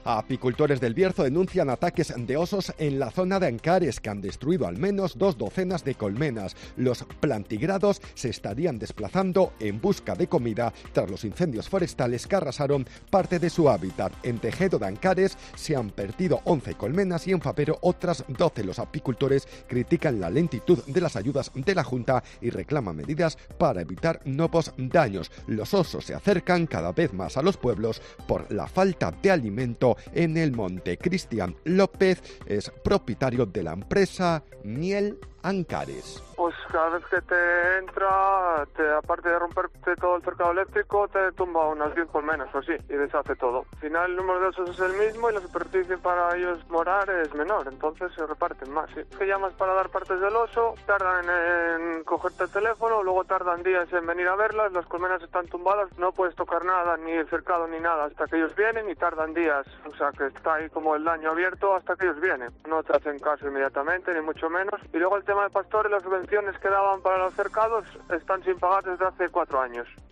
Apicultores del Bierzo denuncian ataques de osos en la zona de Ancares, que han destruido al menos 2 docenas de colmenas. Los plantigrados se estarían desplazando en busca de comida tras los incendios forestales que arrasaron parte de su hábitat. En Tejedo de Ancares se han perdido 11 colmenas y en Fapero otras 12. Los apicultores critican la lentitud de las ayudas de la Junta y reclaman medidas para evitar nuevos daños. Los osos se acercan cada vez más a los pueblos por la falta de alimento en el monte. Cristian López es propietario de la empresa Miel Ancares. Pues cada vez que te entra, aparte de romperte todo el cercado eléctrico, te tumba unas 10 colmenas o así y deshace todo. Al final el número de osos es el mismo y la superficie para ellos morar es menor, entonces se reparten más. ¿Sí? Que llamas para dar partes del oso, tardan en cogerte el teléfono, luego tardan días en venir a verlas, las colmenas están tumbadas, no puedes tocar nada, ni el cercado ni nada, hasta que ellos vienen y tardan días. O sea que está ahí como el daño abierto hasta que ellos vienen. No te hacen caso inmediatamente, ni mucho menos. Y luego el tema de pastores, las subvenciones que daban para los cercados están sin pagar desde hace 4 años.